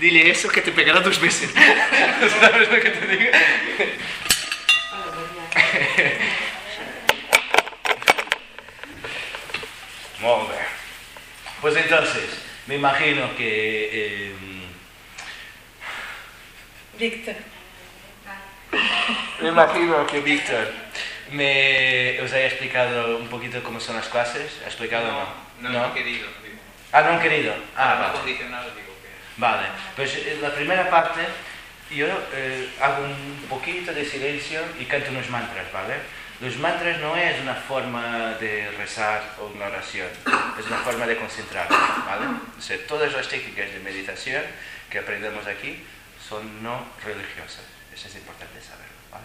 Dile eso que te pegará 2 veces. ¿Sabes lo que te digo? Muy bien. Pues entonces, me imagino que... Víctor. Me imagino que Víctor os haya explicado un poquito cómo son las clases. ¿Ha explicado o no? No he querido. Digo. Ah, no han querido. Ah, No vale. condicionado, digo que... Vale, pues la primera parte yo hago un poquito de silencio y canto unos mantras, ¿vale? Los mantras no es una forma de rezar o una oración, es una forma de concentrarse, ¿vale? O sea, todas las técnicas de meditación que aprendemos aquí son no religiosas, eso es importante saberlo, ¿vale?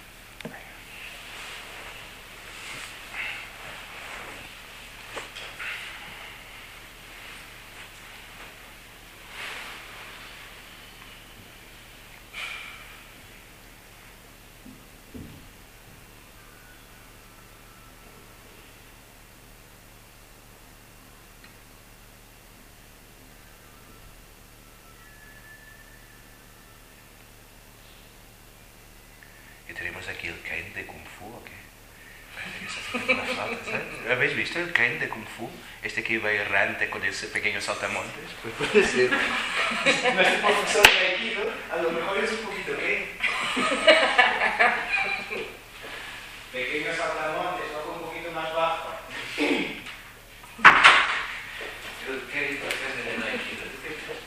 Y tenemos aquí el Ken de Kung Fu, ¿o qué? Parece que se hace con una flauta, ¿sabes? ¿Habéis visto el Ken de Kung Fu? Este que iba errante con ese pequeño saltamontes. Pues puede ser. Nuestro profesor de Aikido, a lo mejor es un poquito Ken. Pequeño saltamontes, algo un poquito más bajo. El Ken depende del Aikido. ¿Tú qué crees?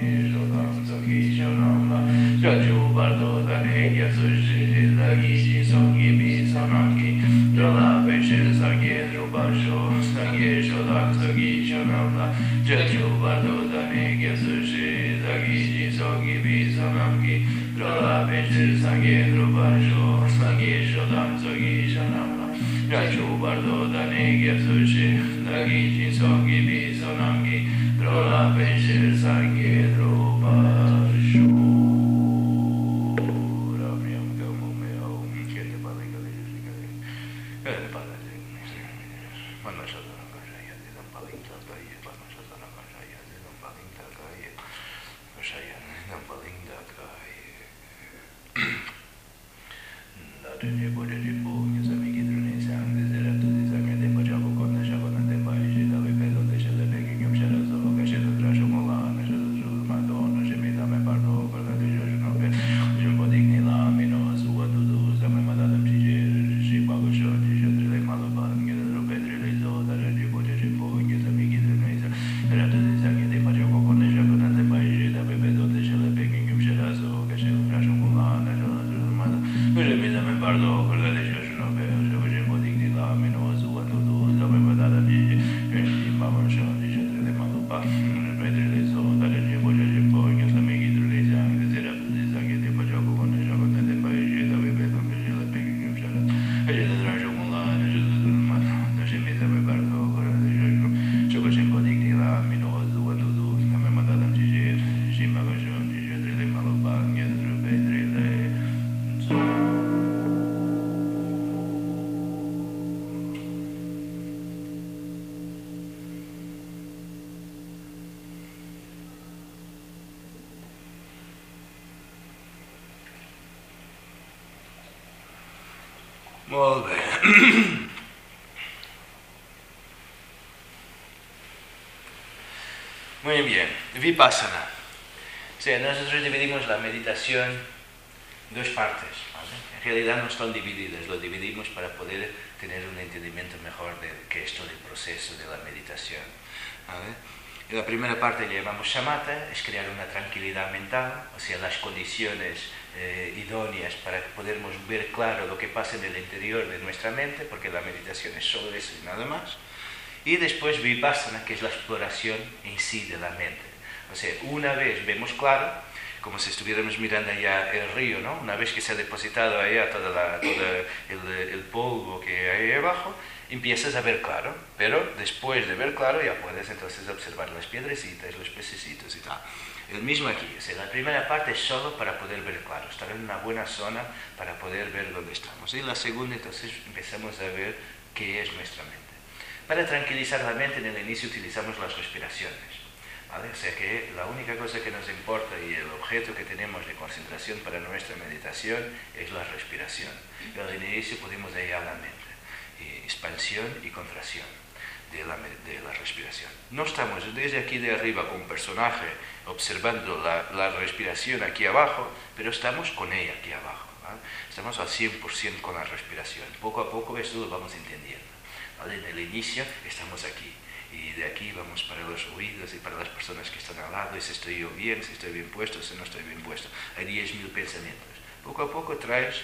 Molt bé. Muy bien. Vipassana. O sea, nosotros dividimos la meditación en dos partes, ¿vale? En realidad no están divididas, lo dividimos para poder tener un entendimiento mejor de qué es todo el proceso de la meditación, ¿vale? Y la primera parte le llamamos shamatha, es crear una tranquilidad mental, o sea, las condiciones idóneas para que podamos ver claro lo que pasa en el interior de nuestra mente, porque la meditación es solo eso y nada más. Y después vipassana, que es la exploración en sí de la mente. O sea, una vez vemos claro, como si estuviéramos mirando allá el río, ¿no? Una vez que se ha depositado allá todo el polvo que hay ahí abajo, empiezas a ver claro, pero después de ver claro ya puedes entonces observar las piedrecitas, los pececitos y tal. El mismo aquí, o sea, la primera parte es solo para poder ver claro, estar en una buena zona para poder ver dónde estamos. Y la segunda entonces empezamos a ver qué es nuestra mente. Para tranquilizar la mente en el inicio utilizamos las respiraciones, ¿vale? O sea que la única cosa que nos importa y el objeto que tenemos de concentración para nuestra meditación es la respiración. Y al inicio podemos ir a la mente, expansión y contracción de la respiración. No estamos desde aquí de arriba con un personaje observando la respiración aquí abajo, pero estamos con ella aquí abajo, ¿vale? Estamos al 100% con la respiración. Poco a poco esto lo vamos entendiendo, ¿vale? En el inicio estamos aquí y de aquí vamos para los oídos y para las personas que están al lado, y si estoy yo bien, si estoy bien puesto, si no estoy bien puesto. Hay 10.000 pensamientos. Poco a poco traes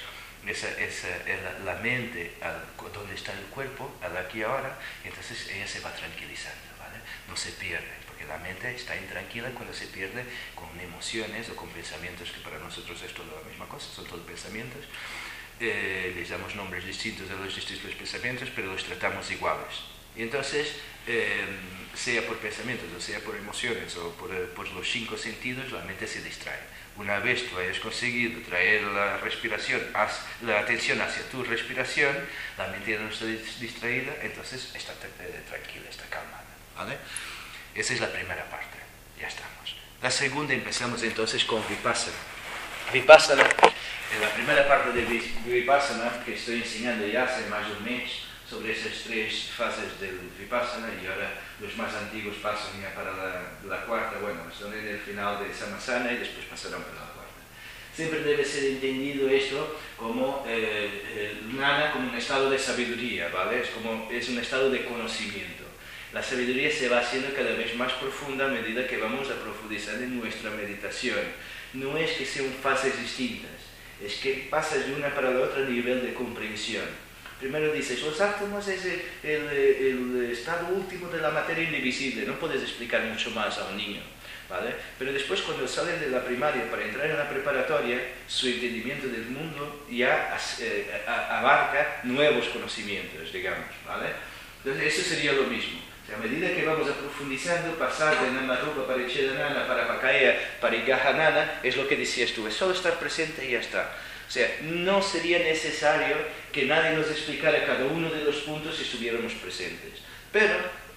la mente donde está el cuerpo, al aquí y ahora, y entonces ella se va tranquilizando, ¿vale? No se pierde, porque la mente está intranquila cuando se pierde con emociones o con pensamientos que para nosotros es toda la misma cosa, son todos pensamientos. Les damos nombres distintos a los distintos pensamientos, pero los tratamos iguales. Y entonces, sea por pensamientos, o sea por emociones, o por los 5 sentidos, la mente se distrae. Una vez tú hayas conseguido traer la respiración, la atención hacia tu respiración, la mente ya no está distraída, entonces está tranquila, está calmada, ¿vale? Esa es la primera parte, ya estamos. La segunda empezamos entonces con Vipassana. Vipassana, en la primera parte de Vipassana, que estoy enseñando ya hace más de un mes, sobre esas 3 fases del Vipassana, y ahora los más antiguos pasan ya para la cuarta, bueno, son en el final de Samasana y después pasarán para la cuarta. Siempre debe ser entendido esto como Jnana, como un estado de sabiduría, ¿vale? Es un estado de conocimiento. La sabiduría se va haciendo cada vez más profunda a medida que vamos a profundizar en nuestra meditación. No es que sean fases distintas, es que pasas de una para la otra a nivel de comprensión. Primero dices, los átomos es el estado último de la materia indivisible, no puedes explicar mucho más a un niño, ¿vale? Pero después cuando salen de la primaria para entrar en la preparatoria, su entendimiento del mundo ya abarca nuevos conocimientos, digamos, ¿vale? Entonces eso sería lo mismo. A medida que vamos profundizando, pasar de Namarupa para Chedanana, para Pakaya, para Igahanana, es lo que decías tú, es solo estar presente y ya está. O sea, no sería necesario que nadie nos explicara cada uno de los puntos si estuviéramos presentes. Pero,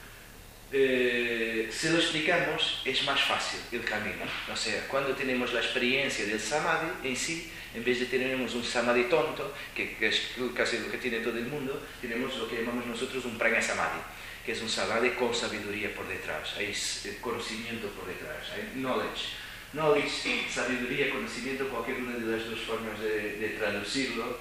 si lo explicamos, es más fácil el camino. O sea, cuando tenemos la experiencia del Samadhi en sí, en vez de tener un Samadhi tonto, que es casi lo que tiene todo el mundo, tenemos lo que llamamos nosotros un Prajna Samadhi, que es un Samadhi con sabiduría por detrás, hay conocimiento por detrás, hay knowledge. Knowledge, sabiduría, conocimiento, cualquier una de las dos formas de traducirlo,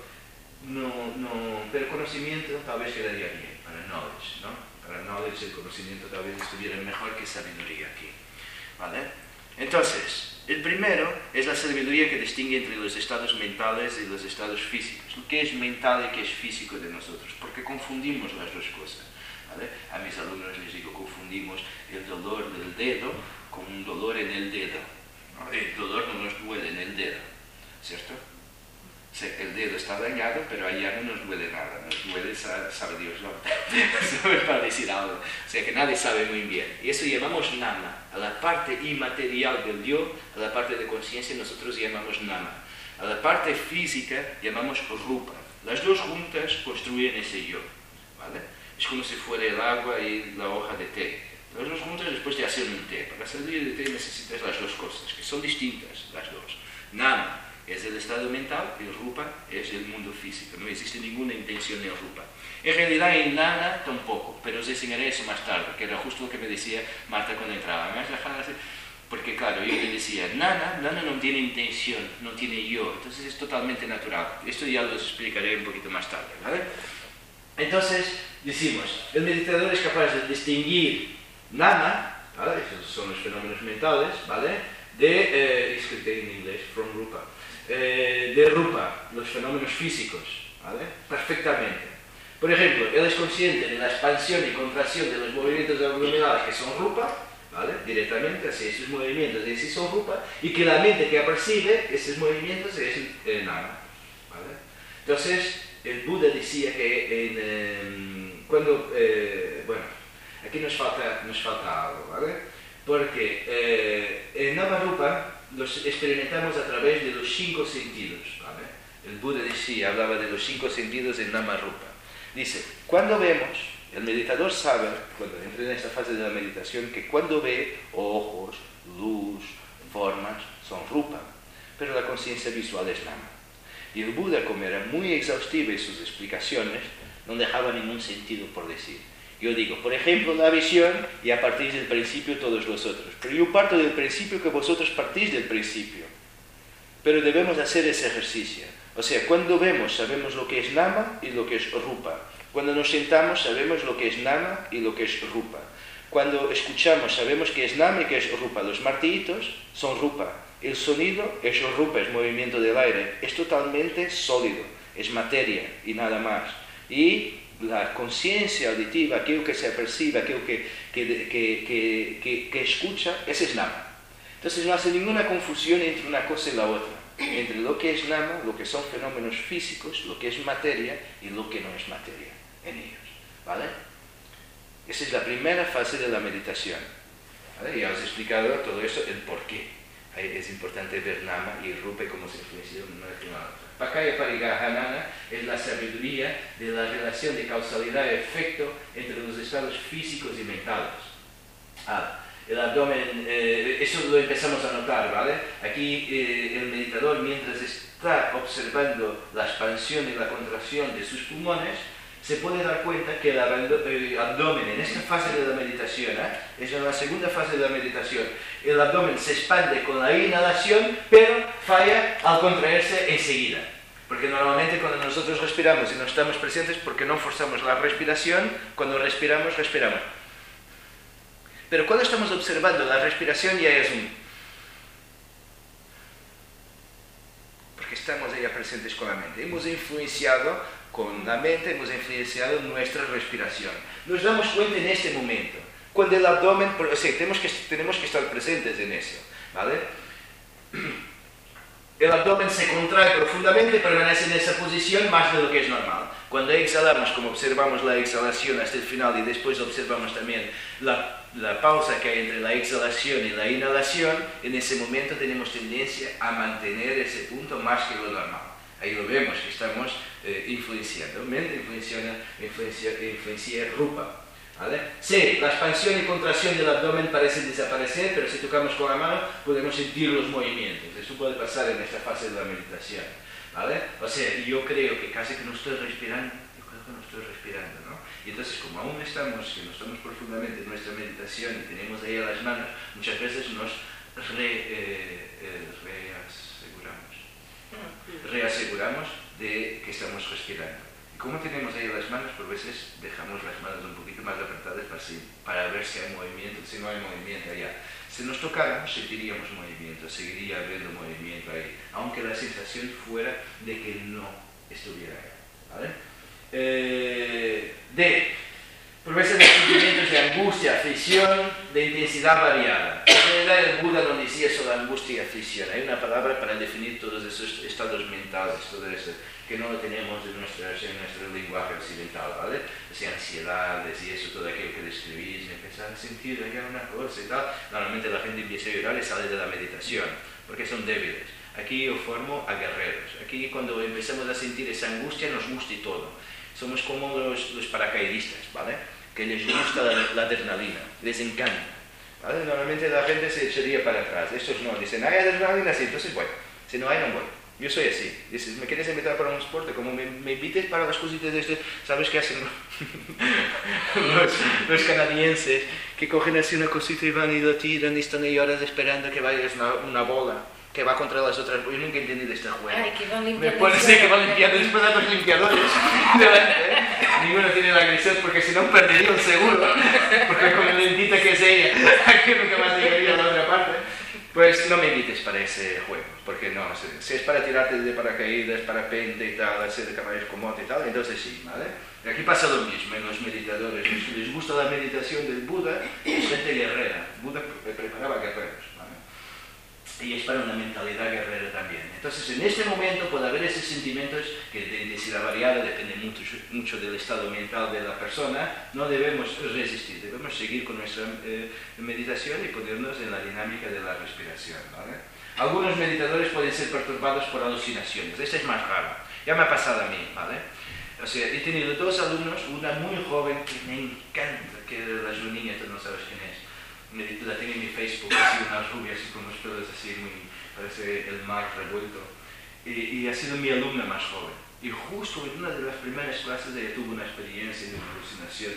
pero conocimiento tal vez quedaría bien para knowledge, ¿no? Para knowledge el conocimiento tal vez estuviera mejor que sabiduría aquí, ¿vale? Entonces, el primero es la sabiduría que distingue entre los estados mentales y los estados físicos. Lo que es mental y qué es físico de nosotros, porque confundimos las dos cosas, ¿vale? A mis alumnos les digo, confundimos el dolor del dedo con un dolor en el dedo. El dolor no nos duele en el dedo, ¿cierto? O sea, el dedo está dañado, pero allá no nos duele nada, nos duele, sabe Dios dónde, para decir algo. O sea, que nadie sabe muy bien. Y eso llamamos nama. A la parte inmaterial del yo, a la parte de conciencia, nosotros llamamos nama. A la parte física llamamos rupa. Las dos juntas construyen ese yo, ¿vale? Es como si fuera el agua y la hoja de té. Las dos juntas después te hacen un té. Para salir de té necesitas las dos cosas, que son distintas las dos. Nama es el estado mental y rupa es el mundo físico. No existe ninguna intención en rupa. En realidad en nana tampoco, pero os enseñaré eso más tarde, que era justo lo que me decía Marta cuando entraba. Porque claro, yo le decía, nana no tiene intención, no tiene yo, entonces es totalmente natural. Esto ya lo explicaré un poquito más tarde, ¿vale? Entonces, decimos, el meditador es capaz de distinguir nama, ¿vale? Esos son los fenómenos mentales, ¿vale? Escrité en inglés, from rupa, de rupa, los fenómenos físicos, ¿vale? Perfectamente. Por ejemplo, él es consciente de la expansión y contracción de los movimientos abdominales que son rupa, ¿vale? Directamente, así esos movimientos de sí son rupa, y que la mente que percibe esos movimientos es nama, ¿vale? Entonces, el Buda decía que bueno, aquí nos falta algo, ¿vale? Porque en Namarupa los experimentamos a través de los 5 sentidos, ¿vale? El Buda decía, hablaba de los 5 sentidos en Namarupa. Dice, cuando vemos, el meditador sabe, cuando entra en esta fase de la meditación, que cuando ve ojos, luz, formas, son rupa, pero la conciencia visual es nama. Y el Buda, como era muy exhaustivo en sus explicaciones, no dejaba ningún sentido por decir. Yo digo, por ejemplo, la visión, y a partir del principio todos los otros. Pero yo parto del principio que vosotros partís del principio. Pero debemos hacer ese ejercicio. O sea, cuando vemos, sabemos lo que es nama y lo que es rupa. Cuando nos sentamos, sabemos lo que es nama y lo que es rupa. Cuando escuchamos, sabemos que es nama y que es rupa. Los martillitos son rupa. El sonido es rupa, es movimiento del aire. Es totalmente sólido, es materia y nada más. Y la conciencia auditiva, aquello que se percibe, aquello que escucha, ese es nama. Entonces no hace ninguna confusión entre una cosa y la otra, entre lo que es nama, lo que son fenómenos físicos, lo que es materia y lo que no es materia en ellos, ¿vale? Esa es la primera fase de la meditación, ¿vale? Ya os he explicado todo eso, el por qué. Es importante ver nama y rupa como se influencian una con la otra. Pakaya Parigahanana es la sabiduría de la relación de causalidad y efecto entre los estados físicos y mentales. El abdomen, eso lo empezamos a notar, ¿vale? Aquí el meditador, mientras está observando la expansión y la contracción de sus pulmones, se puede dar cuenta que el abdomen en esta fase de la meditación, es en la segunda fase de la meditación, el abdomen se expande con la inhalación, pero falla al contraerse enseguida. Porque normalmente cuando nosotros respiramos y no estamos presentes, porque no forzamos la respiración, cuando respiramos, Pero cuando estamos observando la respiración ya es un... Porque estamos ya presentes con la mente. Hemos influenciado con la mente, hemos influenciado nuestra respiración. Nos damos cuenta en este momento. Cuando el abdomen... O sea, tenemos que estar presentes en eso, ¿vale? El abdomen se contrae profundamente, permanece en esa posición más de lo que es normal. Cuando exhalamos, como observamos la exhalación hasta el final y después observamos también la pausa que hay entre la exhalación y la inhalación, en ese momento tenemos tendencia a mantener ese punto más que lo normal. Ahí lo vemos, que estamos influenciando. Mente influencia rupa. ¿Vale? Sí, la expansión y contracción del abdomen parecen desaparecer, pero si tocamos con la mano podemos sentir los movimientos. Eso puede pasar en esta fase de la meditación, ¿vale? O sea, yo creo que casi que no estoy respirando, ¿no? Y entonces, como aún estamos profundamente en nuestra meditación y tenemos ahí a las manos, muchas veces nos reaseguramos de que estamos respirando. Como tenemos ahí las manos, por veces dejamos las manos un poquito más apretadas para ver si hay movimiento, si no hay movimiento allá. Si nos tocáramos, sentiríamos movimiento, seguiría habiendo movimiento ahí, aunque la sensación fuera de que no estuviera ahí, ¿vale? Por veces los sentimientos de angustia, aflicción, de intensidad variada. En realidad el Buda no decía solo angustia y aflicción, hay una palabra para definir todos esos estados mentales, todo eso que no lo tenemos en nuestro lenguaje occidental, ¿vale? O sea, ansiedades y eso, todo aquello que describís, empezar a sentir allá una cosa y tal. Normalmente la gente empieza a llorar y sale de la meditación, porque son débiles. Aquí yo formo a guerreros. Aquí cuando empezamos a sentir esa angustia nos gusta y todo. Somos como los paracaidistas, ¿vale? Que les gusta la adrenalina, les encanta, ¿vale? Normalmente la gente se echaría para atrás. Estos no, dicen, hay adrenalina, sí, entonces voy. Si no hay, no voy. Yo soy así. Dices, ¿me quieres invitar para un deporte? Como me invites para las cositas de este... ¿Sabes qué hacen los canadienses? Que cogen así una cosita y van y lo tiran y están ahí horas esperando que vaya una bola que va contra las otras... Yo nunca he entendido este juego. Ay, que van limpiando. Me parece que van limpiando después de los limpiadores. Ninguno tiene la agresión porque si no perdería un seguro. Porque con la lentita que es ella, que nunca más llegaría a la otra parte. Pues no me invites para ese juego, porque no, si es para tirarte de paracaídas, parapente y tal, hacer de caballos con moto y tal, entonces sí, ¿vale? Y aquí pasa lo mismo en los meditadores, los que les gusta la meditación del Buda, es gente guerrera. Buda preparaba guerreros, ¿vale? Y es para una mentalidad guerrera también. Entonces en este momento puede haber esos sentimientos que de intensidad variada, depende mucho del estado mental de la persona, no debemos resistir, debemos seguir con nuestra meditación y ponernos en la dinámica de la respiración, ¿vale? Algunos meditadores pueden ser perturbados por alucinaciones, esta es más rara, ya me ha pasado a mí, ¿vale? O sea, he tenido dos alumnos, una muy joven que me encanta, que la Juninha, tú no sabes quién es. La tengo en mi Facebook, así una rubia, así con los pelos así, parece el mar revuelto. Y ha sido mi alumna más joven. Y justo en una de las primeras clases ella tuvo una experiencia de una alucinación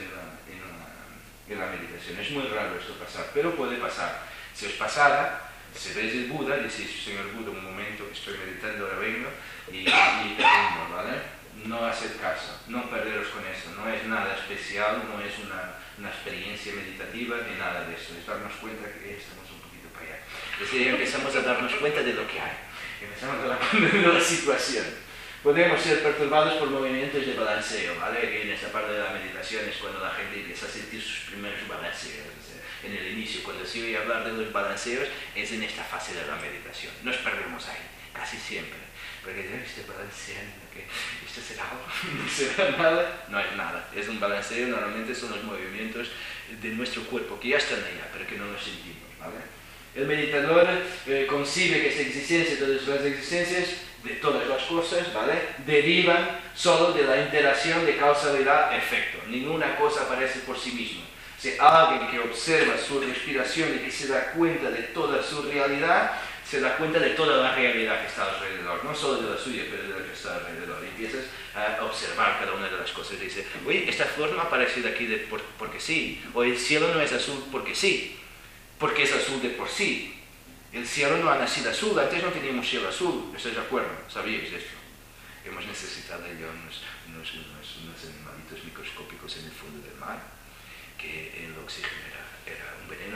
en la meditación. Es muy raro esto pasar, pero puede pasar. Si os pasara, si veis el Buda, decís, señor Buda, un momento que estoy meditando, ahora vengo y termino, ¿vale? No hacer caso, no perderos con eso, no es nada especial, no es una experiencia meditativa ni nada de eso, es darnos cuenta que estamos un poquito para allá. Es decir, empezamos a darnos cuenta de lo que hay, empezamos a darnos cuenta de la situación. Podemos ser perturbados por movimientos de balanceo, ¿vale? Que en esta parte de la meditación es cuando la gente empieza a sentir sus primeros balanceos. En el inicio, cuando se oye hablar de los balanceos, es en esta fase de la meditación. Nos perdemos ahí, casi siempre. Porque estoy balanceando, que esto será algo, no será nada, no es nada. Es un balanceo, normalmente son los movimientos de nuestro cuerpo que ya están allá, pero que no los sentimos, ¿vale? El meditador concibe que esta existencia, todas las existencias, de todas las cosas, ¿vale? Derivan solo de la interacción de causalidad-efecto. Ninguna cosa aparece por sí misma. Si alguien que observa su respiración y que se da cuenta de toda su realidad, se da cuenta de toda la realidad que está alrededor, no solo de la suya, pero de la que está alrededor. Y empiezas a observar cada una de las cosas. Y dices, oye, esta flor no aparece de aquí porque sí, o el cielo no es azul porque sí, porque es azul de por sí. El cielo no ha nacido azul, antes no teníamos cielo azul, ¿estáis de acuerdo? ¿Sabíais esto? Hemos necesitado ya unos animalitos microscópicos en el fondo del mar, que el oxígeno era un veneno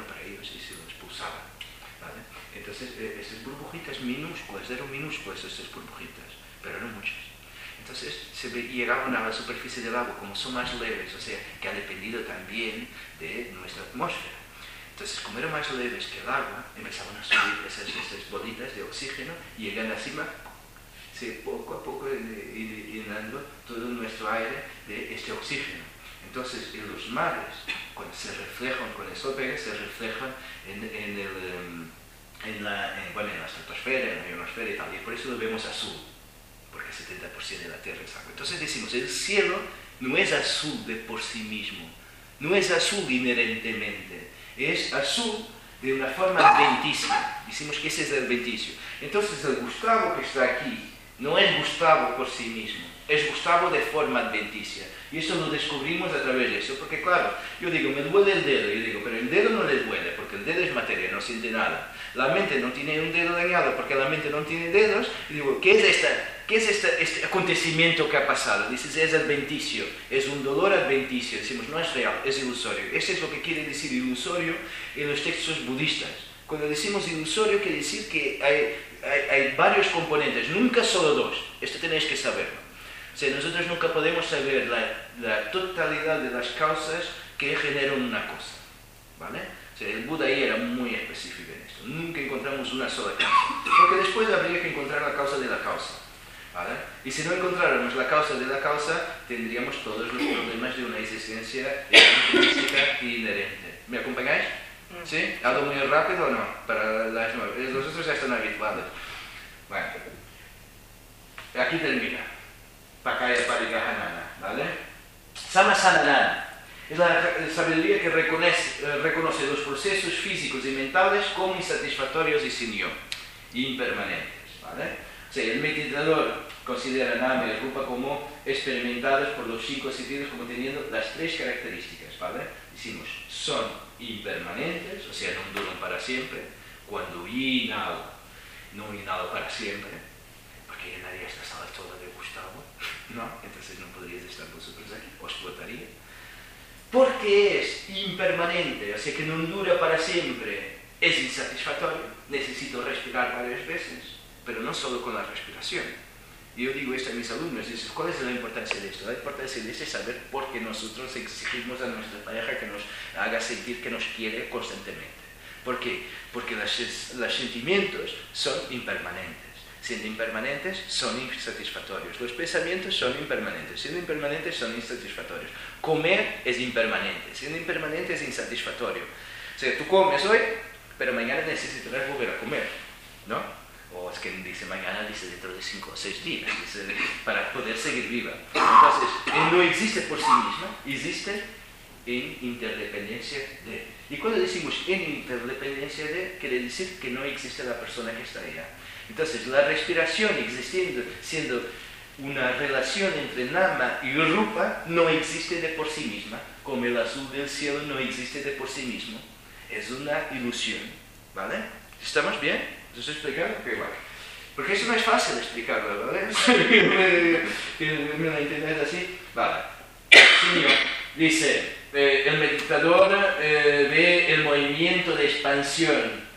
esas burbujitas minúsculas, eran minúsculas esas burbujitas, pero eran muchas. Entonces llegaban a la superficie del agua, como son más leves, o sea, que ha dependido también de nuestra atmósfera. Entonces, como eran más leves que el agua, empezaban a subir esas bolitas de oxígeno y llegan encima, poco a poco llenando todo nuestro aire de este oxígeno. Entonces, en los mares, cuando se reflejan, cuando el sol pega, se reflejan en la estratosfera, en la ionosfera y tal, y por eso lo vemos azul, porque el 70% de la Tierra es agua. Entonces decimos, el cielo no es azul de por sí mismo, no es azul inherentemente, es azul de una forma adventicia. Decimos que ese es el adventicio. Entonces el Gustavo que está aquí no es Gustavo por sí mismo, es Gustavo de forma adventicia. Y eso lo descubrimos a través de eso, porque claro, yo digo, me duele el dedo, yo digo, pero el dedo no le duele, porque el dedo es materia, no siente nada. La mente no tiene un dedo dañado, porque la mente no tiene dedos, y digo, ¿qué es este acontecimiento que ha pasado? Dices, es adventicio, es un dolor adventicio, decimos, no es real, es ilusorio. Eso es lo que quiere decir ilusorio en los textos budistas. Cuando decimos ilusorio, quiere decir que hay varios componentes, nunca solo dos, esto tenéis que saberlo. O sea, nosotros nunca podemos saber la totalidad de las causas que generan una cosa, ¿vale? O sea, el Buda ahí era muy específico en esto, nunca encontramos una sola causa, porque después habría que encontrar la causa de la causa, ¿vale? Y si no encontráramos la causa de la causa, tendríamos todos los problemas de una existencia intrínseca y inherente. ¿Me acompañáis? ¿Sí? ¿Hablo muy rápido o no? Para las 9. Los otros ya están habituados. Bueno, aquí termina. Pakaya Parigahanana, ¿vale? Samasananana es la sabiduría que reconoce los procesos físicos y mentales como insatisfactorios y sin yo, impermanentes, ¿vale? O sea, el meditador considera Nama y Rupa como experimentados por los 5 sentidos como teniendo las 3 características, ¿vale? Decimos, son impermanentes, o sea, no duran para siempre. Cuando inhalo, no inhalo para siempre, porque llenaría esta sala toda de Gustavo, ¿no? Entonces no podríais estar vosotros aquí, os explotaría. Porque es impermanente, o sea que no dura para siempre, es insatisfactorio, necesito respirar varias veces, pero no solo con la respiración. Y yo digo esto a mis alumnos, dices, ¿cuál es la importancia de esto? La importancia de esto es saber por qué nosotros exigimos a nuestra pareja que nos haga sentir que nos quiere constantemente. ¿Por qué? Porque los sentimientos son impermanentes. Siendo impermanentes, son insatisfactorios. Los pensamientos son impermanentes. Siendo impermanentes, son insatisfactorios. Comer es impermanente. Siendo impermanente, es insatisfactorio. O sea, tú comes hoy, pero mañana necesitarás volver a comer, ¿no? O es que dice mañana, dice dentro de 5 o 6 días, dice, para poder seguir viva. Entonces, no existe por sí misma, existe en interdependencia de. Y cuando decimos en interdependencia de, quiere decir que no existe la persona que está allá. Entonces, la respiración existiendo, siendo una relación entre Nama y Rupa, no existe de por sí misma, como el azul del cielo no existe de por sí mismo. Es una ilusión, ¿vale? ¿Estamos bien? ¿Os he explicado? Okay, bueno. Porque eso no es fácil explicarlo, ¿vale? ¿Me lo entendéis así? Vale. Señor, dice, el meditador ve el movimiento de expansión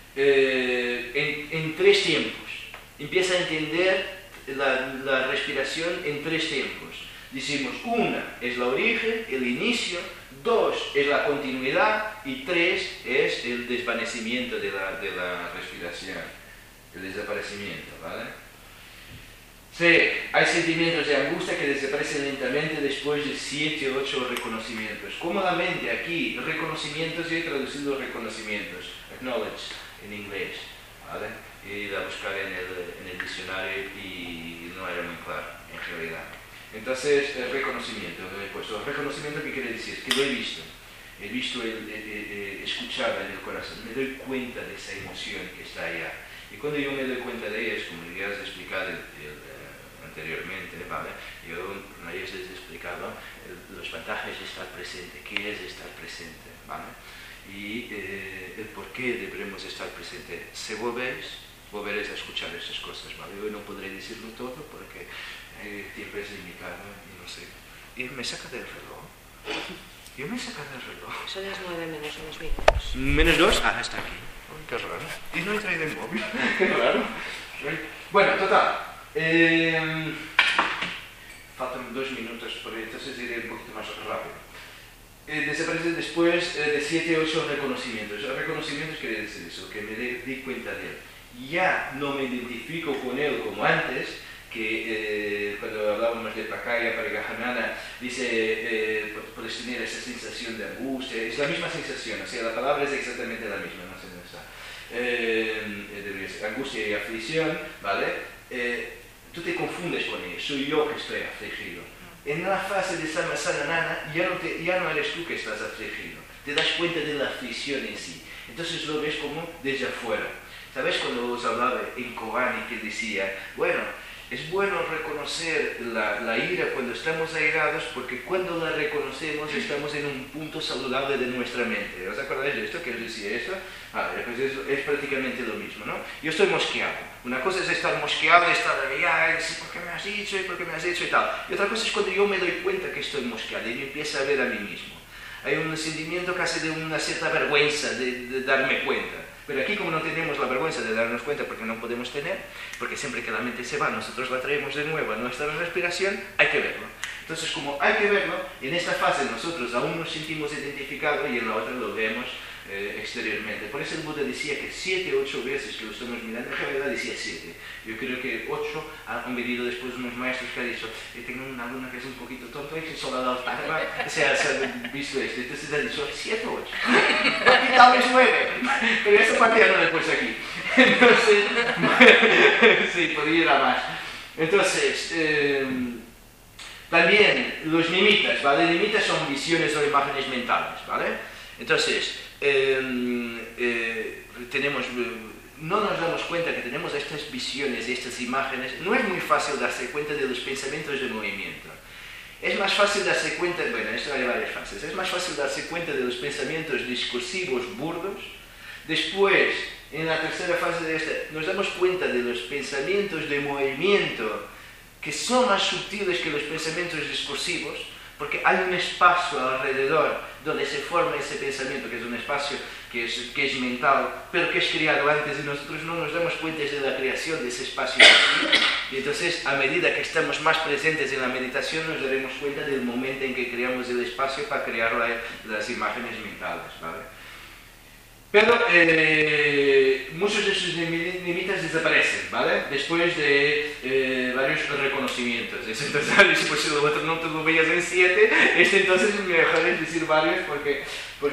en 3 tiempos. Empieza a entender la respiración en 3 tiempos. Decimos, 1 es la origen, el inicio, 2 es la continuidad y 3 es el desvanecimiento de la respiración, el desaparecimiento, ¿vale? Sí, hay sentimientos de angustia que desaparecen lentamente después de 7 o 8 reconocimientos. Como la mente aquí, reconocimientos, yo he traducido reconocimientos, acknowledge en inglés, ¿vale? He ido a buscar en el diccionario y no era muy claro, en realidad. Entonces, el reconocimiento, pues el reconocimiento, ¿qué quiere decir? Que lo he visto, escuchado en el corazón, me doy cuenta de esa emoción que está allá. Y cuando yo me doy cuenta de ella, es como ya os he explicado anteriormente, ¿vale? Yo una vez les he explicado los ventajas de estar presente, qué es estar presente, ¿vale? Y el por qué debemos estar presente. Si volveréis a escuchar esas cosas, ¿vale? Hoy no podré decirlo todo porque el tiempo es limitado y no sé. Y me saca del reloj. Yo me saca del reloj. Son las 9 menos unos minutos. ¿Menos 2? Ah, está aquí. qué raro. Y no he traído el móvil, qué raro. Bueno, total. Faltan 2 minutos por ahí, entonces iré un poquito más rápido. Desaparece después de 7 o 8 reconocimientos. Reconocimientos quiere decir eso, que me di cuenta de él. Ya no me identifico con él como antes, que cuando hablábamos de Pacaya, Parigajanana, dice, puedes tener esa sensación de angustia, es la misma sensación, o sea, la palabra es exactamente la misma, no sé dónde está. Debería ser angustia y aflicción, ¿vale? Tú te confundes con ello, soy yo que estoy afligido. En la fase de Samasananana ya no eres tú que estás afligido, te das cuenta de la aflicción en sí, entonces lo ves como desde afuera. ¿Sabes cuando os hablaba en Kobani que decía, bueno, es bueno reconocer la ira cuando estamos airados porque cuando la reconocemos estamos en un punto saludable de nuestra mente. ¿Os acordáis de esto? ¿Qué os decía esto? Vale, pues es prácticamente lo mismo, ¿no? Yo estoy mosqueado. Una cosa es estar mosqueado, estar ahí, ¿por qué me has dicho? ¿Y por qué me has dicho? Y tal. Y otra cosa es cuando yo me doy cuenta que estoy mosqueado y me empiezo a ver a mí mismo. Hay un sentimiento casi de una cierta vergüenza de darme cuenta. Pero aquí, como no tenemos la vergüenza de darnos cuenta porque no podemos tener, porque siempre que la mente se va, nosotros la traemos de nuevo a nuestra respiración, hay que verlo. Entonces, como hay que verlo, en esta fase nosotros aún nos sentimos identificados y en la otra lo vemos exteriormente. Por eso el Buda decía que 7 o 8 veces que lo estamos mirando, en realidad decía 7. Yo creo que 8 han venido después unos maestros que han dicho, tengo una alumna que es un poquito tonto y que solo ha dado tarma, se ha visto esto, entonces ha dicho 7 o 8. Aquí tal vez 9, pero esa parte ya no la he puesto aquí. Entonces, sí, podría ir a más. Entonces, también los nimitas, ¿vale? Nimitas son visiones o imágenes mentales, ¿vale? Entonces, no nos damos cuenta que tenemos estas visiones y estas imágenes. No es muy fácil darse cuenta de los pensamientos de movimiento. Es más fácil darse cuenta, bueno, esto hay varias fases. Es más fácil darse cuenta de los pensamientos discursivos burdos. Después, en la tercera fase de esta, nos damos cuenta de los pensamientos de movimiento que son más sutiles que los pensamientos discursivos, porque hay un espacio alrededor donde se forma ese pensamiento, que es un espacio que es mental, pero que es creado antes y nosotros no nos damos cuenta de la creación de ese espacio aquí. Y entonces, a medida que estamos más presentes en la meditación, nos daremos cuenta del momento en que creamos el espacio para crear las imágenes mentales, ¿vale? Pero muchos de sus nimitas desaparecen, ¿vale? Después de varios reconocimientos. Entonces, pues si lo otro no te lo veías en 7, entonces mejor es decir varios porque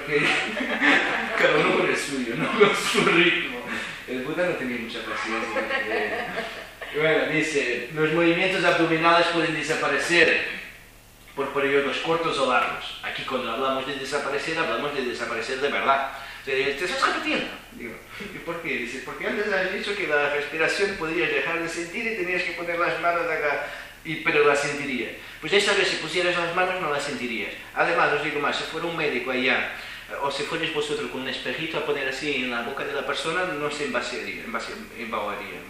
cada uno con el suyo, ¿no? Con su ritmo. El Buda no tenía mucha paciencia. Bueno, dice, los movimientos abdominales pueden desaparecer por periodos cortos o largos. Aquí cuando hablamos de desaparecer de verdad. ¿Te estás repitiendo? Digo, ¿y por qué? Dice, porque antes has dicho que la respiración podías dejar de sentir y tenías que poner las manos acá, pero la sentirías. Pues esta vez si pusieras las manos no las sentirías. Además, os digo más, si fuera un médico allá, o si fuerais vosotros con un espejito a poner así en la boca de la persona, no se embasaría, embabaría.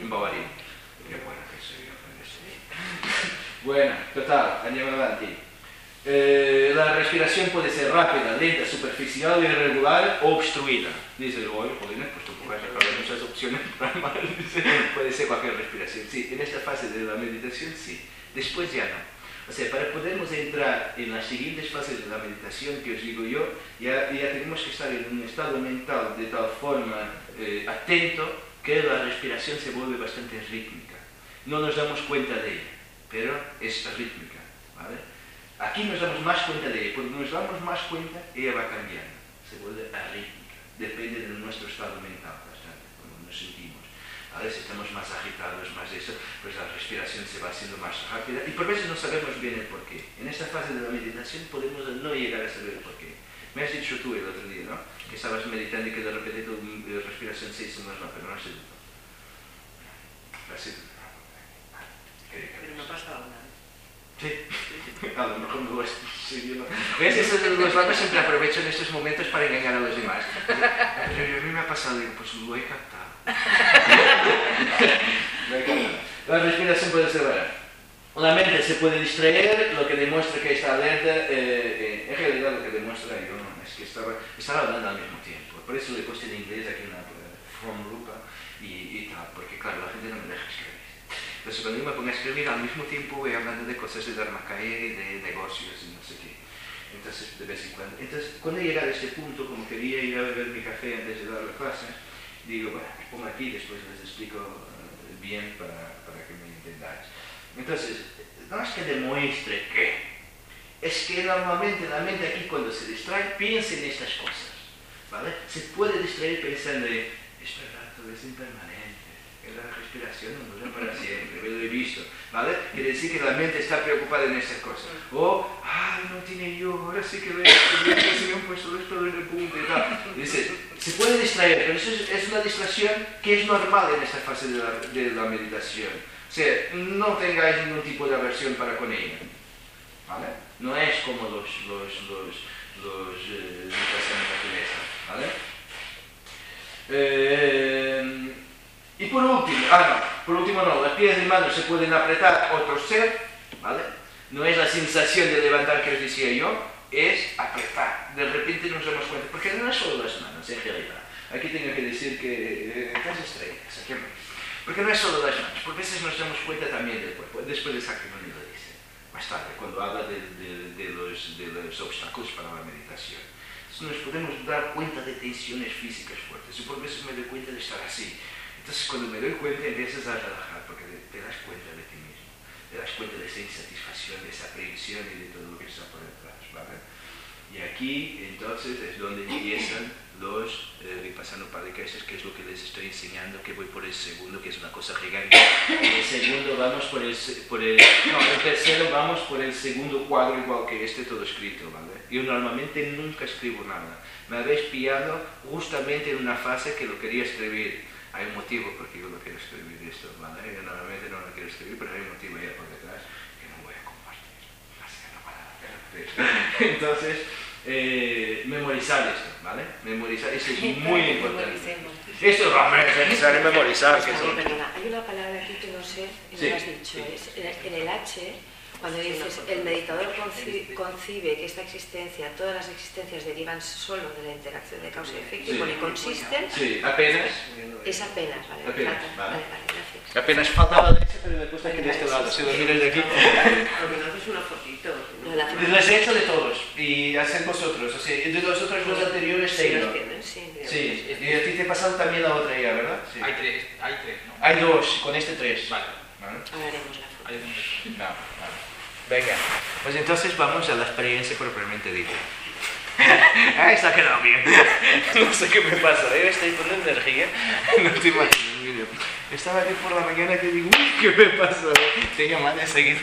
Qué bueno que soy yo. Bueno, total, andiamo avanti. La respiración puede ser rápida, lenta, superficial, irregular o obstruida. Dice, oye, joder, pues tú puedes haber muchas opciones para mal. Puede ser cualquier respiración. Sí, en esta fase de la meditación sí, después ya no. O sea, para podernos entrar en las siguientes fases de la meditación que os digo yo, ya tenemos que estar en un estado mental de tal forma atento que la respiración se vuelve bastante rítmica. No nos damos cuenta de ella, pero es rítmica, ¿vale? Aquí nos damos más cuenta de ella. Cuando nos damos más cuenta, ella va cambiando. Se vuelve arrítmica. Depende de nuestro estado mental, bastante, como nos sentimos. A veces estamos más agitados, más eso, pues la respiración se va haciendo más rápida. Y por veces no sabemos bien el porqué. En esta fase de la meditación podemos no llegar a saber el porqué. Me has dicho tú el otro día, ¿no? Que estabas meditando y que de repente tu respiración se hizo más rápida. No has sido tú. Pero no pasa nada. Sí, a lo mejor no lo estoy siguiendo. ¿Ves? Los ratos siempre aprovecho en estos momentos para engañar a los demás. Pero a mí me ha pasado, digo, pues lo he captado. La respiración puede ser rara. La mente se puede distraer, lo que demuestra que está alerta, en realidad lo que demuestra yo es que estaba hablando al mismo tiempo. Por eso le he puesto en inglés aquí una from lupa y tal, porque claro, la gente no me deja escribir. Entonces cuando yo me pongo a escribir, al mismo tiempo voy hablando de cosas de Dharmakaya y de negocios y no sé qué. Entonces, de vez en cuando. Entonces, cuando he llegado a este punto, como quería ir a beber mi café antes de dar la clase, digo, bueno, me pongo aquí y después les explico bien para que me entendáis. Entonces, no es que demuestre que, es que normalmente la mente aquí cuando se distrae piensa en estas cosas, ¿vale? Se puede distraer pensando en, esto es impermanente, la respiración no dura para siempre, lo he visto, ¿vale? Quiere decir que la mente está preocupada en estas cosas. O, ay, no tiene yo, ahora sí que veo que se me han puesto los pelos en el punto y tal. Dice, se puede distraer, pero eso es una distracción que es normal en esta fase de la meditación. O sea, no tengáis ningún tipo de aversión para con ella, ¿vale? No es como los ¿vale? Y por último no, las pies y manos se pueden apretar o torcer, ¿vale? No es la sensación de levantar que os decía yo, es apretar. De repente nos damos cuenta, porque no es solo las manos, en realidad. Aquí tengo que decir que las estrellas, aquí porque no es solo las manos, porque a veces nos damos cuenta también del cuerpo. Después de Sakyamuni lo dice, más tarde, cuando habla de los obstáculos para la meditación. Entonces nos podemos dar cuenta de tensiones físicas fuertes. Yo por veces me doy cuenta de estar así. Entonces cuando me doy cuenta empiezas a relajar, porque te das cuenta de ti mismo. Te das cuenta de esa insatisfacción, de esa aprehensión y de todo lo que está por detrás, ¿vale? Y aquí entonces es donde empiezan los Vipassana Upadhyayas, que es lo que les estoy enseñando, que voy por el segundo, que es una cosa gigante. En el segundo vamos en el tercero vamos por el segundo cuadro igual que este, todo escrito, ¿vale? Yo normalmente nunca escribo nada. Me habéis pillado justamente en una fase que lo quería escribir. Hay un motivo por qué yo lo quiero escribir esto, ¿vale? Yo normalmente no lo quiero escribir, pero hay un motivo ahí por detrás que no voy a compartir. Entonces, memorizar esto, ¿vale? Memorizar, esto es muy importante. Esto es necesario memorizar. Hay una palabra aquí que no sé, y no lo has dicho, es en el H, cuando dices, el meditador concibe que esta existencia, todas las existencias derivan solo de la interacción de causa y efecto, y pone consisten. Sí, apenas. Es apenas, vale. Apenas, vale, gracias. Apenas faltaba la leche, pero después hay que de este lado, si lo miras de aquí. Porque no haces una fotito. Les he hecho de todos, y haced vosotros, o sea, de los otros dos anteriores sí, ¿no? Sí, y a ti te ha pasado también la otra ya, ¿verdad? Sí. Hay tres, ¿no? Hay dos, con este tres. Vale. Ahora haremos la foto. No, vale. Venga, pues entonces vamos a la experiencia propiamente dita. Se ha quedado bien. No sé qué me pasa, estoy con energía. No te imaginas, mira. Estaba aquí por la mañana que digo, uy, ¿qué me pasa? Te llaman enseguida.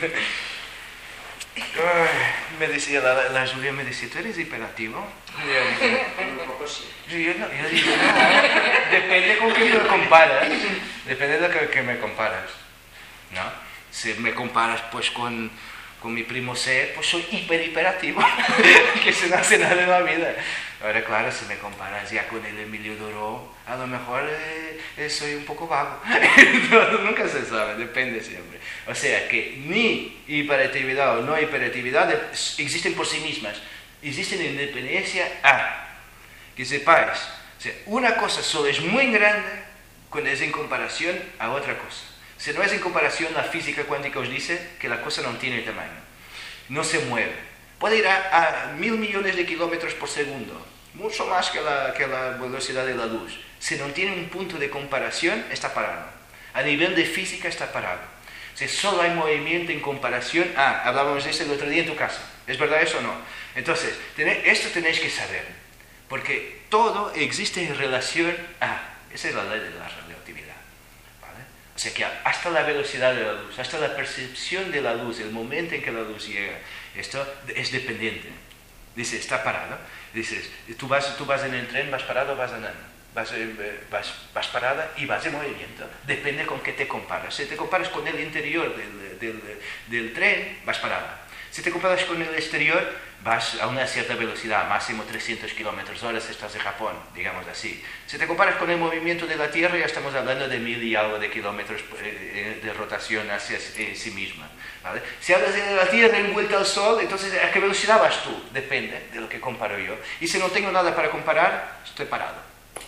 Me decía, la Julia me decía, ¿tú eres hiperactivo? Un poco sí. Yo digo, no, depende con qué me comparas. Depende de lo que me comparas, ¿no? Si me comparas pues con mi primo C, pues soy hiperactivo, que se no hace nada en la vida. Ahora claro, si me comparas ya con el Emilio Doro, a lo mejor soy un poco vago. Nunca se sabe, depende siempre. O sea que ni hiperactividad o no hiperactividad existen por sí mismas, existen en independencia a, que sepáis, o sea, una cosa solo es muy grande cuando es en comparación a otra cosa. Si no es en comparación, la física cuántica os dice que la cosa no tiene tamaño, no se mueve. Puede ir a 1000 millones de kilómetros por segundo, mucho más que la velocidad de la luz. Si no tiene un punto de comparación, está parado. A nivel de física está parado. O sea, solo hay movimiento en comparación a, hablábamos de eso el otro día en tu casa. ¿Es verdad eso o no? Entonces, esto tenéis que saber, porque todo existe en relación a, esa es la ley de la relatividad. O sea que hasta la velocidad de la luz, hasta la percepción de la luz, el momento en que la luz llega, esto es dependiente. Dice, está parado. Dices, tú vas en el tren, vas parado o vas andando. Vas parada y vas en movimiento. Depende con qué te comparas. Si te comparas con el interior del tren, vas parada. Si te comparas con el exterior, vas a una cierta velocidad, máximo 300 km/h, estás en Japón, digamos así. Si te comparas con el movimiento de la Tierra, ya estamos hablando de 1000 y algo de kilómetros de rotación hacia sí misma, ¿vale? Si hablas de la Tierra envuelta al Sol, entonces ¿a qué velocidad vas tú? Depende de lo que comparo yo. Y si no tengo nada para comparar, estoy parado.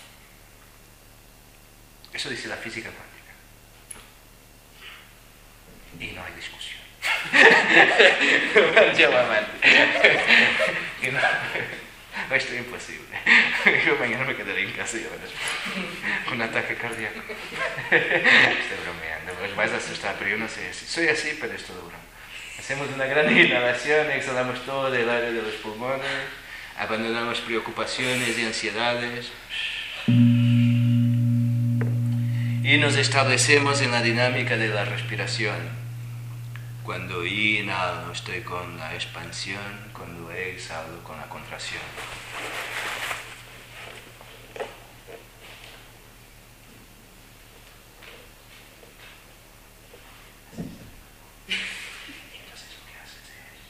Eso dice la física cuántica. Y no hay discusión. Esto es imposible. Yo mañana me quedaré en casa y con un ataque cardíaco. Estoy bromeando, os vais a asustar, pero yo no sé si soy así, pero es todo broma. Hacemos una gran inhalación, exhalamos todo el aire de los pulmones, abandonamos preocupaciones y ansiedades y nos establecemos en la dinámica de la respiración. Cuando inhalo estoy con la expansión, cuando exhalo con la contracción. Entonces lo que haces es,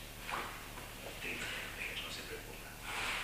no se preocupa,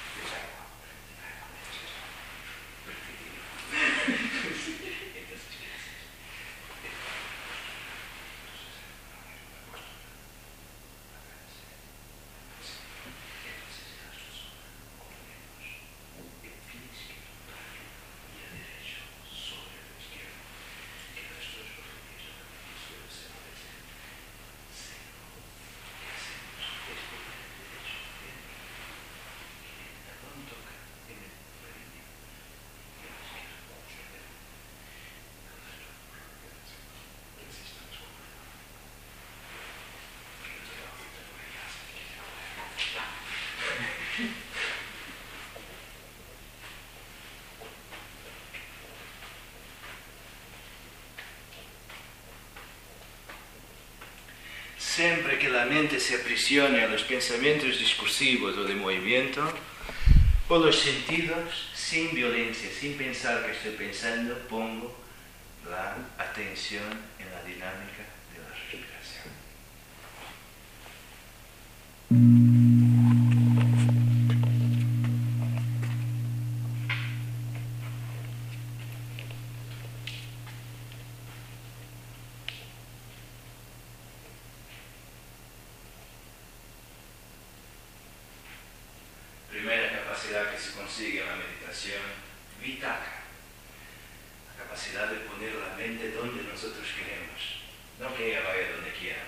Siempre que la mente se aprisione a los pensamientos discursivos o de movimiento, o los sentidos, sin violencia, sin pensar que estoy pensando, pongo la atención en la dinámica de la respiración. Primera capacidad que se consigue en la meditación, vitaka. La capacidad de poner la mente donde nosotros queremos, no que ella vaya donde quiera.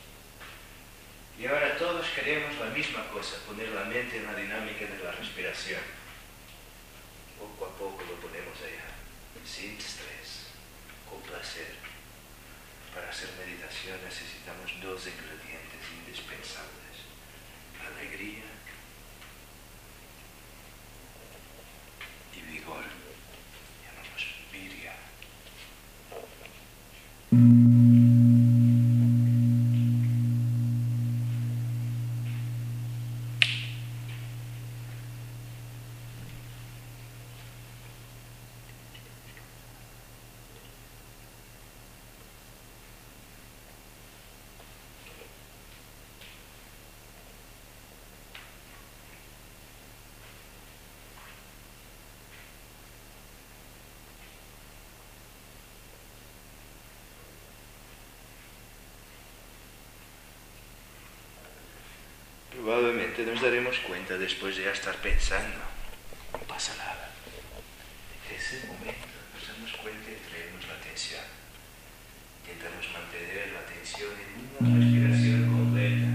Y ahora todos queremos la misma cosa, poner la mente en la dinámica de la respiración. Poco a poco lo ponemos allá, sin estrés, con placer. Para hacer meditación necesitamos dos ingredientes indispensables: alegría y vigor. Llamamos virya. Probablemente nos daremos cuenta después de ya estar pensando. No pasa nada. En ese momento nos damos cuenta y traemos la atención. Intentamos mantener la atención en una respiración completa.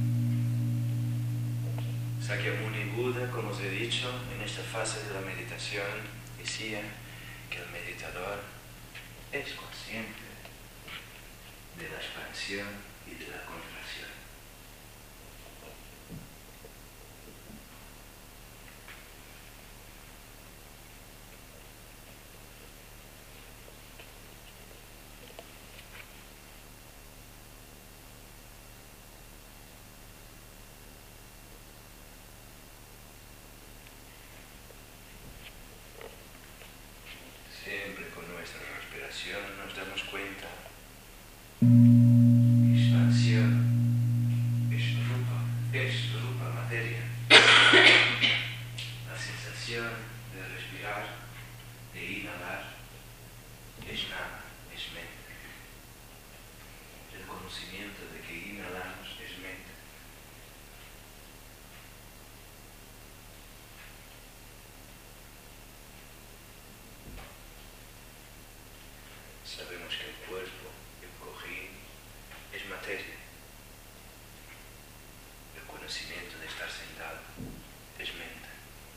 Sakyamuni Buda, como os he dicho, en esta fase de la meditación, decía que el meditador es consciente de la expansión y de la contracción. Siempre con nuestra respiración nos damos cuenta. Expansión es rupa. inhalar es nada, es mente. El conocimiento de que inhalamos es mente. Sabemos que el cuerpo, el cojín, es materia. El conocimiento de estar sentado es mente.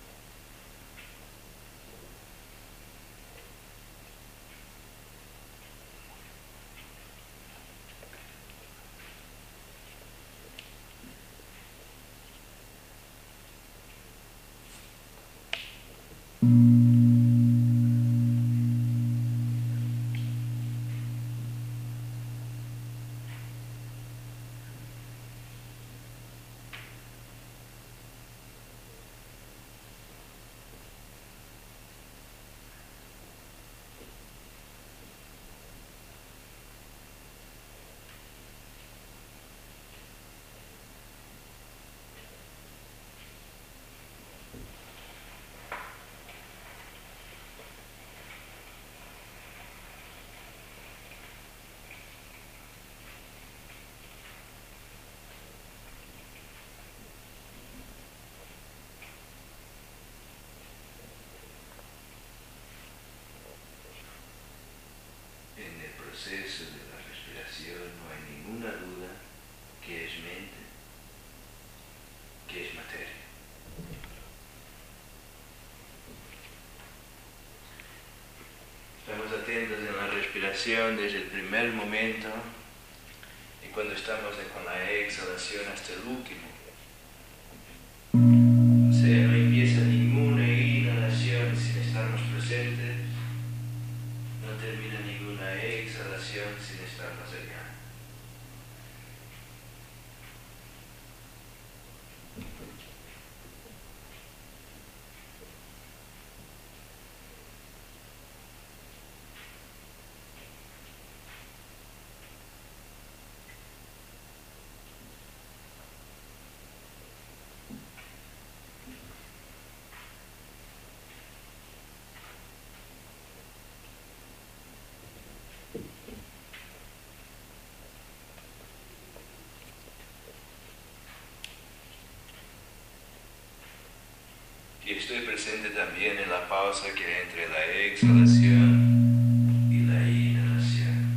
En el proceso de la respiración no hay ninguna duda que es mente, que es materia. Estamos atentos en la respiración desde el primer momento y cuando estamos con la exhalación hasta el último. O sea, no empieza ninguna inhalación sin estarnos presentes. No termina ninguna exhalación sin estar más allá. Y estoy presente también en la pausa que hay entre la exhalación y la inhalación.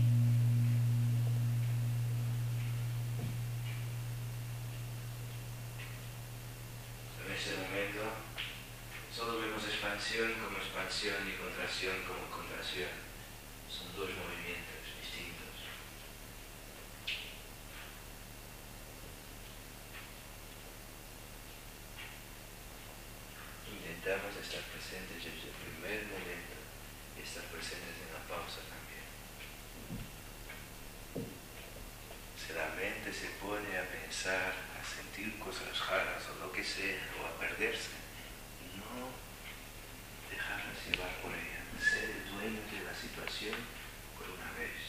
En ese momento solo vemos expansión como expansión y contracción como contracción. Son dos movimientos distintos. Intentamos estar presentes desde el primer momento y estar presentes en la pausa también. Si la mente se pone a pensar, a sentir cosas raras o lo que sea, o a perderse, no dejarlas llevar por ella, ser el dueño de la situación por una vez.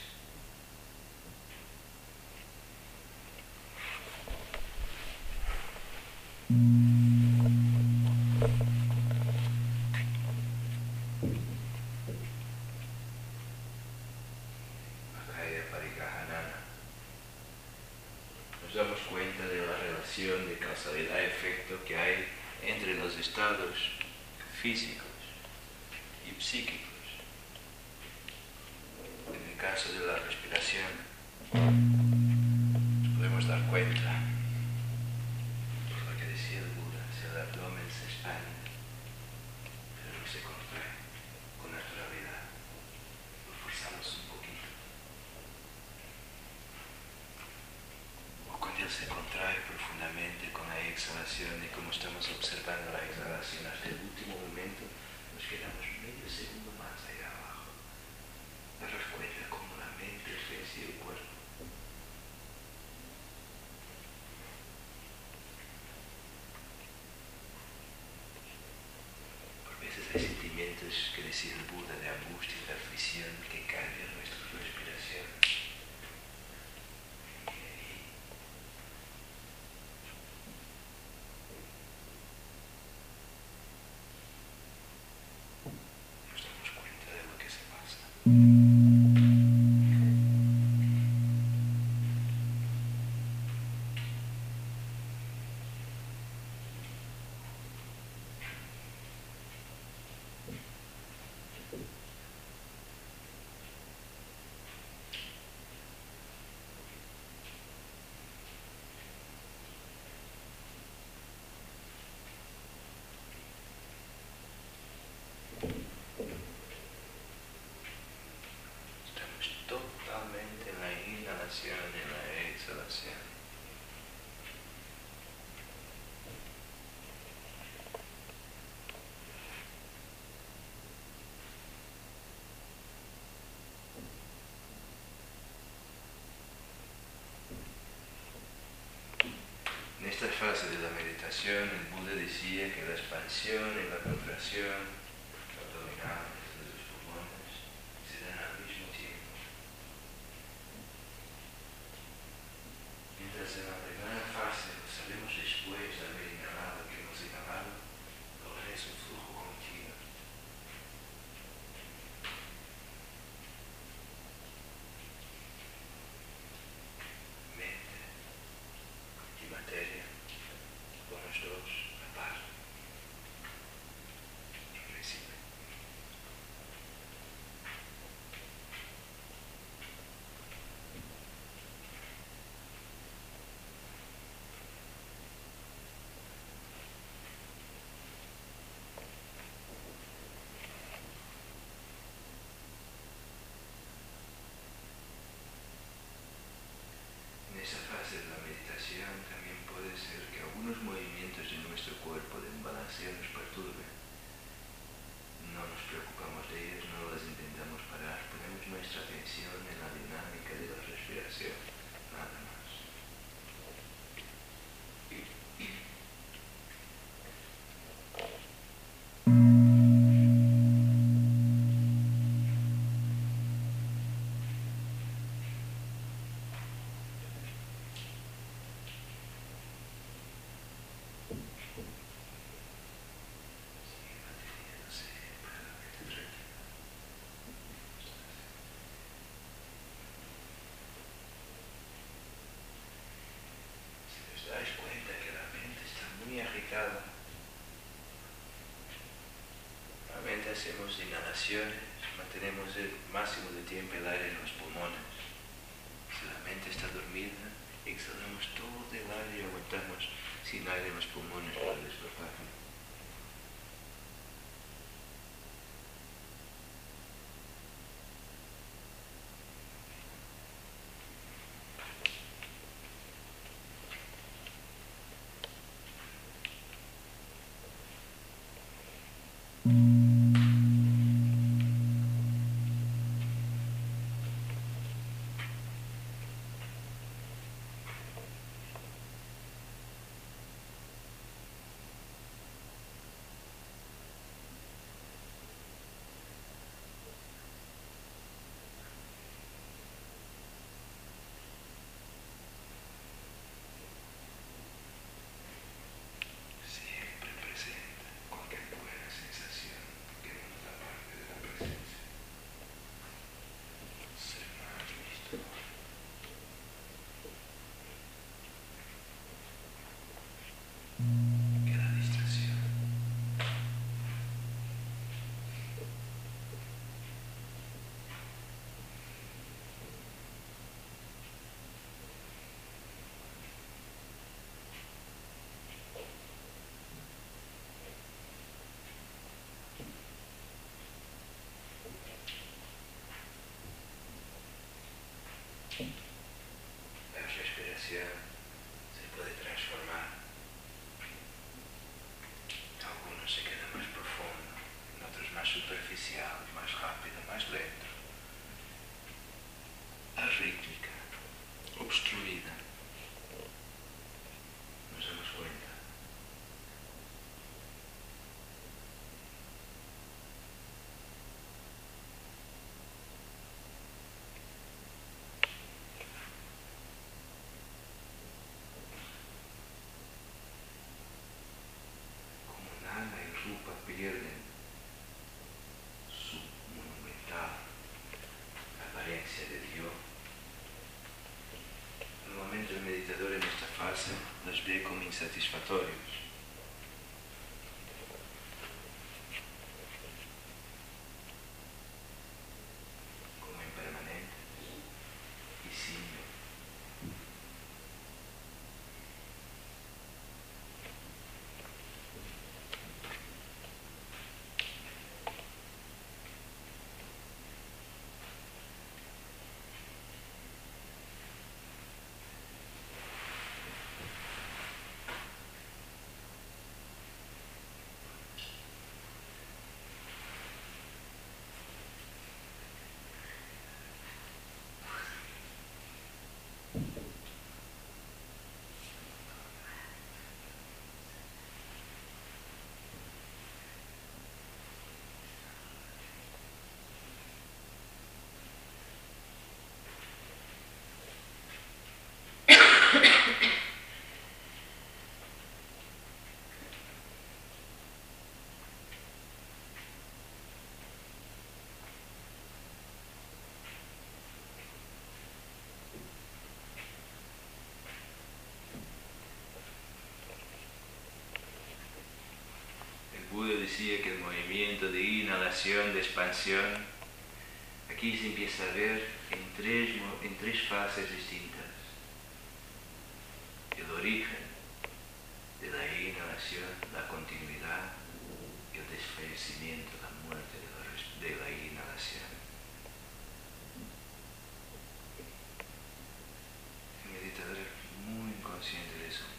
Nos damos cuenta de la relación de causalidad-efecto que hay entre los estados físicos y psíquicos. En el caso de la respiración, nos podemos dar cuenta, por lo que decía el Buda, si el abdomen se expande, pero no se contrae con naturalidad, lo forzamos un poquito. O cuando él se contrae profundamente con la exhalación y como estamos observando la exhalación hasta el último momento, nos quedamos medio segundo más allá abajo. Daros cuenta cómo la mente ejerce el cuerpo. Por veces hay sentimientos que decía el Buda de angustia y de aflicción que cambian nuestra respiración. Nos damos cuenta. fase de la meditación, el Buda decía que la expansión y la contracción abdominales de los pulmones se dan al mismo tiempo. Mientras en la primera fase lo sabemos después de haber inhalado que hemos inhalado, ahora es un flujo continuo. Mente y materia, con los dos a par, en principio. En esa fase de la meditación también puede ser que algunos movimientos de nuestro cuerpo de desbalanceo nos perturben. No nos preocupamos de ellos, no las intentamos parar, ponemos nuestra atención en la dinámica de la respiración, nada más. Si os dais cuenta que la mente está muy agitada, normalmente hacemos inhalaciones, mantenemos el máximo de tiempo el aire en los pulmones. Si la mente está dormida, exhalamos todo el aire y aguantamos sin aire en los pulmones para despertarnos. Siempre presente cualquier buena sensación que no es la parte de la presencia. Ser más listo que la distracción. La respiración se puede transformar. Algunos se quedan más profundo, otros más superficial, más rápido, más lento. Arrítmica, obstruida. Nos damos cuenta. Como Nala y Rupa pierden su monumental apariencia de Dios, normalmente decía que el movimiento de inhalación, de expansión, aquí se empieza a ver en tres fases distintas. El origen de la inhalación, la continuidad y el desfallecimiento, la muerte de la inhalación. El meditador es muy consciente de eso.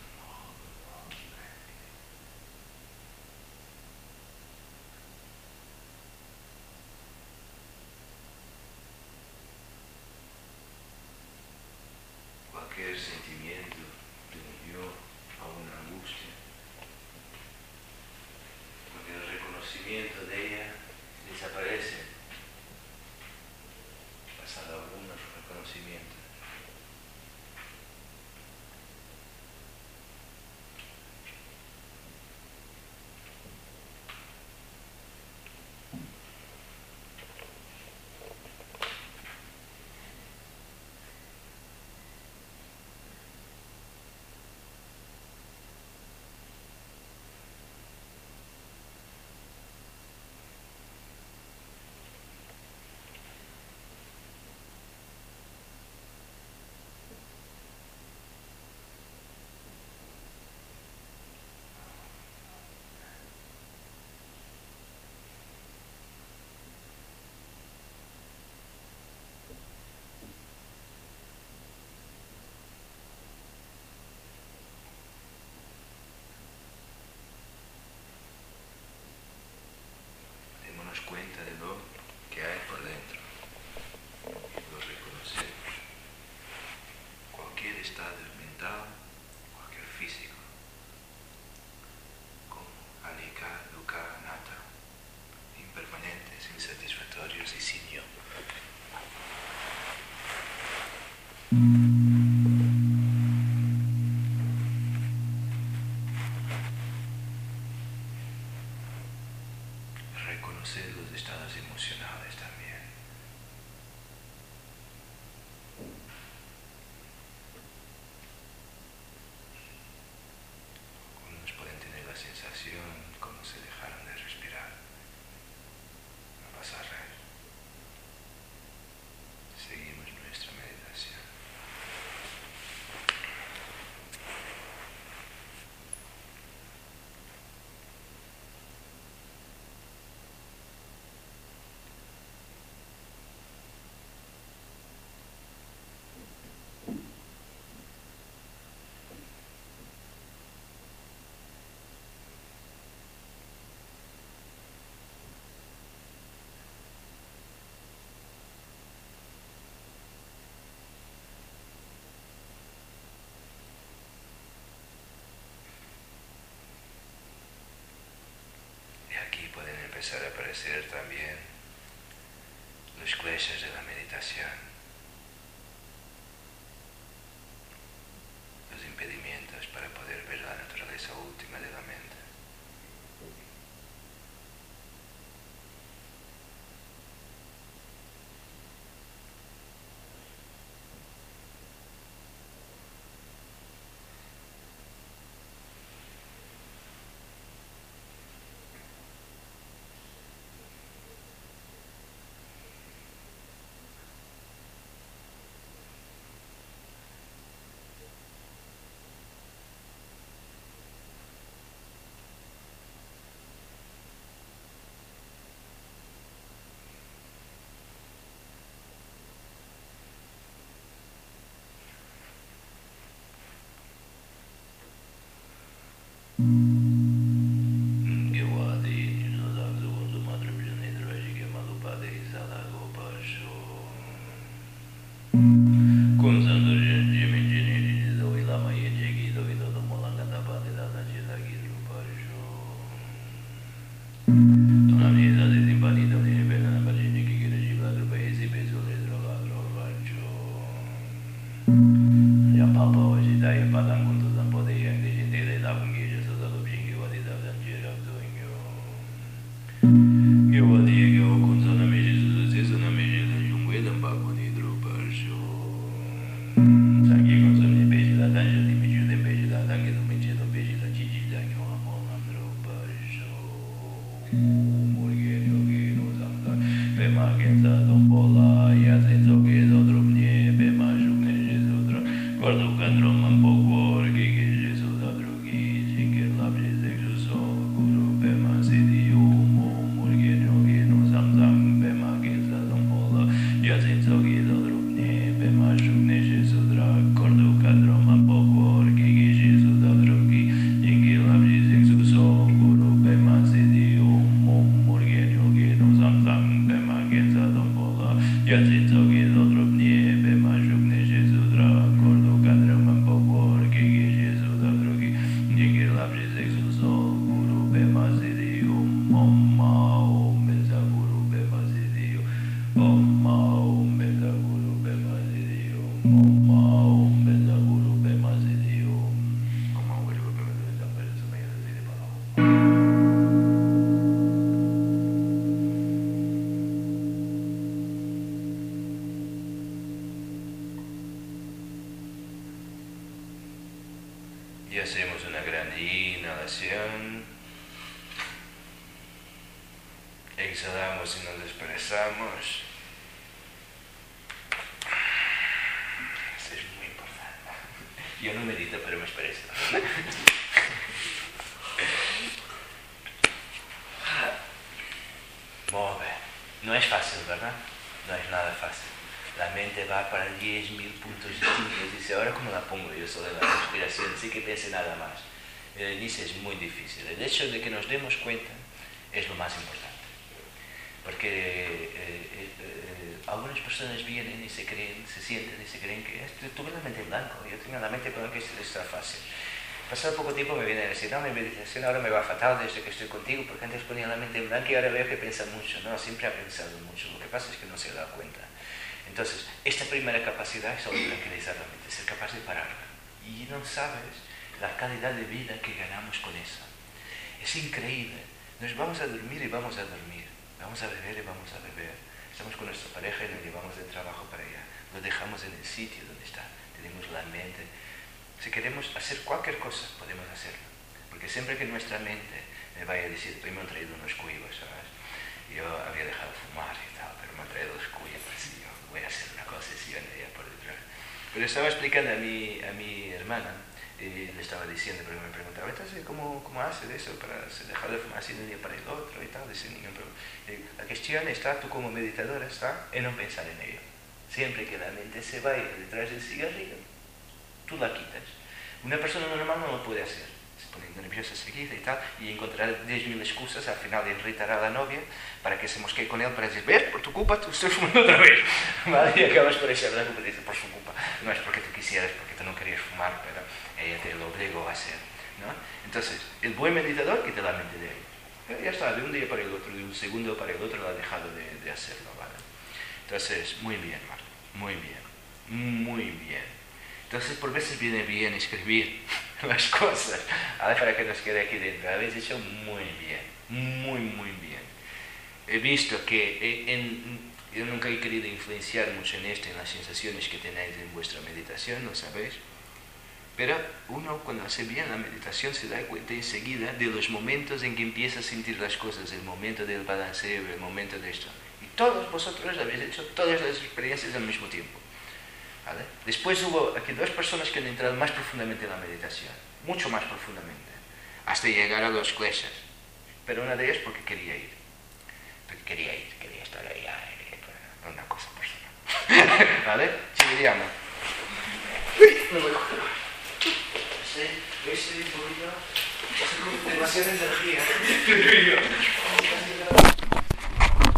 Cualquier sentimiento de un yo a una angustia, con el reconocimiento de ella desaparece, pasado algunos reconocimientos. Démonos cuenta de lo que hay por dentro y lo reconocemos. Cualquier estado mental, cualquier físico, como anicca, dukkha, anatta, impermanentes, insatisfactorios y sin yo. Reconocer los estados emocionales también. Algunos pueden tener la sensación como se dejaron de respirar. No pasa nada. Seguimos nuestra meditación. Y aquí pueden empezar a aparecer también los kleshas de la meditación, los impedimentos para poder ver la naturaleza última de la mente. Ya papa hoje daí para dar conta da poder de gente da bungueja só da lobinha Y hacemos una gran inhalación. Exhalamos y nos expresamos. Eso es muy importante. Yo no medito, pero me expreso. Muy bien. No es fácil, ¿verdad? No es nada fácil. La mente va para 10.000 puntos distintos. Dice, ahora cómo la pongo yo sobre la respiración, sí que piense nada más. El inicio es muy difícil. El hecho de que nos demos cuenta es lo más importante. Porque algunas personas vienen y se sienten y se creen que tuve la mente en blanco, yo tengo la mente en blanco y está fácil. Pasado poco tiempo me vienen a decir, no, mi meditación ahora me va fatal desde que estoy contigo, porque antes ponía la mente en blanco y ahora veo que piensa mucho. No, siempre ha pensado mucho, lo que pasa es que no se da cuenta. Entonces, esta primera capacidad es solo tranquilizar la mente, ser capaz de pararla. Y no sabes la calidad de vida que ganamos con eso. Es increíble. Nos vamos a dormir y vamos a dormir. Vamos a beber y vamos a beber. Estamos con nuestra pareja y nos llevamos del trabajo para allá. Lo dejamos en el sitio donde está. Tenemos la mente. Si queremos hacer cualquier cosa, podemos hacerlo. Porque siempre que nuestra mente me vaya a decir, hoy me han traído unos cuyos, ¿sabes? Yo había dejado de fumar y tal, pero me han traído los cuyos, así yo voy a hacer una cosa así, allá por detrás. Pero estaba explicando a mi hermana, y le estaba diciendo, porque me preguntaba, entonces, ¿cómo haces eso para dejar de fumar así de un día para el otro y tal? Dice, la cuestión está, tú como meditadora, está en no pensar en ello. Siempre que la mente se vaya detrás del cigarrillo, tú la quitas. Una persona normal no lo puede hacer. Se pone nerviosa seguida y tal, y encontrará 10.000 excusas, al final irritará a la novia para que se mosquee con él para decir, ¿ves? Por tu culpa tú estoy fumando otra vez. ¿Vale? Y acabas por echar la culpa y dices, por su culpa. No es porque tú quisieras, porque tú no querías fumar, pero ella te lo obligó a hacer, ¿no? Entonces, el buen meditador quita la mente de ahí. Ya está, de un día para el otro, de un segundo para el otro, lo ha dejado de hacerlo, ¿vale? Entonces, muy bien, Marco, muy bien, muy bien. Entonces, por veces viene bien escribir las cosas, ¿vale? Para que nos quede aquí dentro. Habéis hecho muy bien, muy, muy bien. He visto que yo nunca he querido influenciar mucho en esto, en las sensaciones que tenéis en vuestra meditación, ¿lo sabéis? Pero uno cuando hace bien la meditación se da cuenta enseguida de los momentos en que empieza a sentir las cosas, el momento del balanceo, el momento de esto. Y todos vosotros habéis hecho todas las experiencias al mismo tiempo. ¿Vale? Después hubo aquí 2 personas que han entrado más profundamente en la meditación, mucho más profundamente, hasta llegar a los kleshas. Pero una de ellas porque quería ir. Quería estar ahí, una cosa personal. ¿Vale? Seguiríamos. No voy a coger. Ese poquito, demasiada energía.